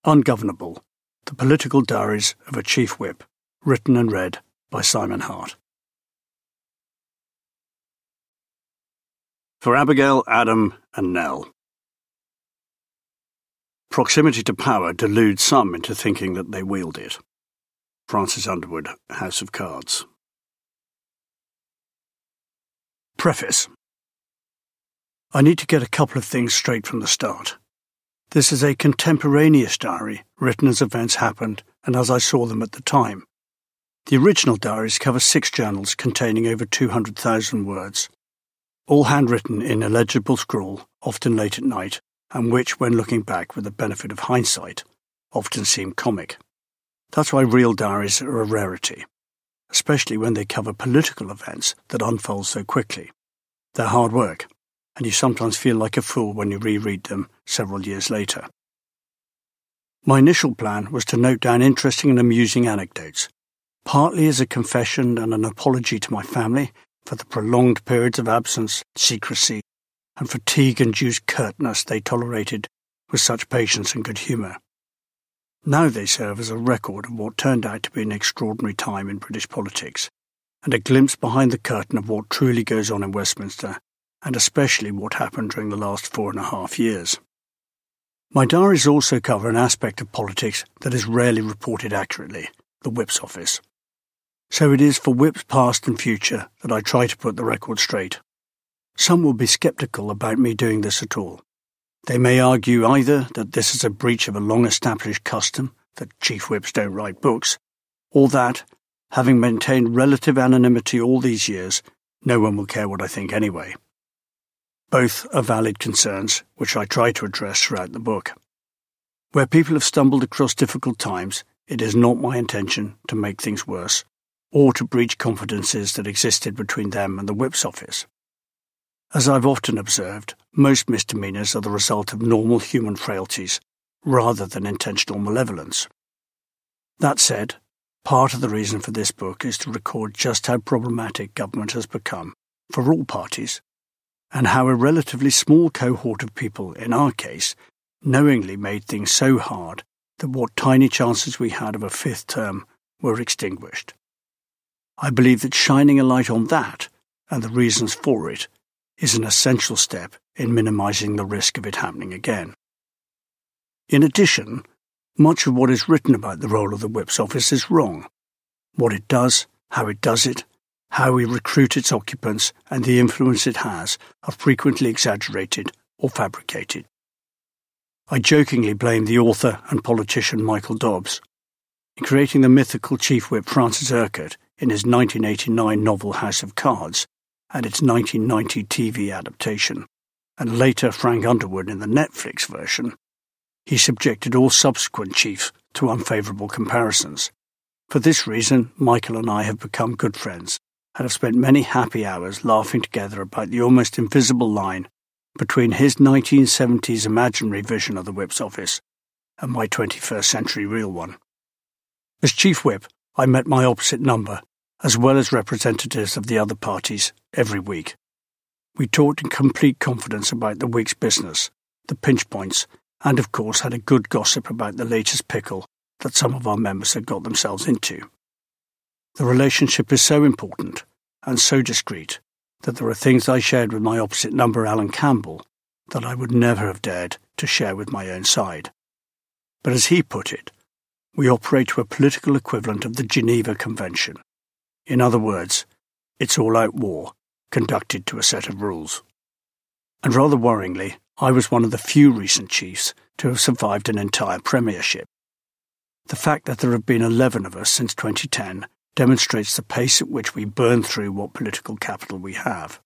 Ungovernable, The Political Diaries of a Chief Whip, written and read by Simon Hart. For Abigail, Adam and Nell. Proximity to power deludes some into thinking that they wield it. Francis Underwood, House of Cards. Preface. I need to get a couple of things straight from the start. This is a contemporaneous diary, written as events happened and as I saw them at the time. The original diaries cover 6 journals containing over 200,000 words, all handwritten in illegible scrawl, often late at night, and which, when looking back with the benefit of hindsight, often seem comic. That's why real diaries are a rarity, especially when they cover political events that unfold so quickly. They're hard work, and you sometimes feel like a fool when you reread them several years later. My initial plan was to note down interesting and amusing anecdotes, partly as a confession and an apology to my family for the prolonged periods of absence, secrecy, and fatigue-induced curtness they tolerated with such patience and good humour. Now they serve as a record of what turned out to be an extraordinary time in British politics, and a glimpse behind the curtain of what truly goes on in Westminster, and especially what happened during the last 4.5 years. My diaries also cover an aspect of politics that is rarely reported accurately, the Whip's office. So it is for Whips past and future that I try to put the record straight. Some will be sceptical about me doing this at all. They may argue either that this is a breach of a long-established custom, that chief whips don't write books, or that, having maintained relative anonymity all these years, no one will care what I think anyway. Both are valid concerns, which I try to address throughout the book. Where people have stumbled across difficult times, it is not my intention to make things worse, or to breach confidences that existed between them and the Whip's office. As I've often observed, most misdemeanours are the result of normal human frailties, rather than intentional malevolence. That said, part of the reason for this book is to record just how problematic government has become, for all parties, and how a relatively small cohort of people, in our case, knowingly made things so hard that what tiny chances we had of a 5th term were extinguished. I believe that shining a light on that, and the reasons for it, is an essential step in minimising the risk of it happening again. In addition, much of what is written about the role of the Whip's office is wrong. What it does, how it does it, how we recruit its occupants, and the influence it has are frequently exaggerated or fabricated. I jokingly blame the author and politician Michael Dobbs. In creating the mythical Chief Whip Francis Urquhart in his 1989 novel House of Cards and its 1990 TV adaptation, and later Frank Underwood in the Netflix version, he subjected all subsequent chiefs to unfavourable comparisons. For this reason, Michael and I have become good friends, and have spent many happy hours laughing together about the almost invisible line between his 1970s imaginary vision of the Whip's office and my 21st century real one. As Chief Whip, I met my opposite number, as well as representatives of the other parties, every week. We talked in complete confidence about the week's business, the pinch points, and of course had a good gossip about the latest pickle that some of our members had got themselves into. The relationship is so important and so discreet that there are things I shared with my opposite number, Alan Campbell, that I would never have dared to share with my own side. But as he put it, we operate to a political equivalent of the Geneva Convention. In other words, it's all-out war, conducted to a set of rules. And rather worryingly, I was one of the few recent chiefs to have survived an entire premiership. The fact that there have been 11 of us since 2010 demonstrates the pace at which we burn through what political capital we have.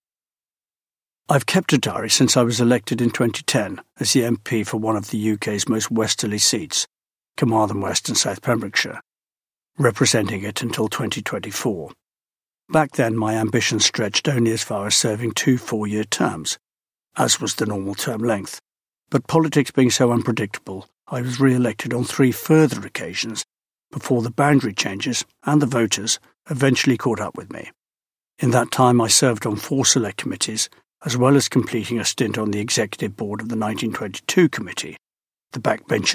I've kept a diary since I was elected in 2010 as the MP for one of the UK's most westerly seats, Carmarthen West and South Pembrokeshire, representing it until 2024. Back then my ambition stretched only as far as serving 2 4-year terms, as was the normal term length. But politics being so unpredictable, I was re-elected on 3 further occasions before the boundary changes and the voters eventually caught up with me. In that time I served on 4 select committees, as well as completing a stint on the executive board of the 1922 committee, the backbenchers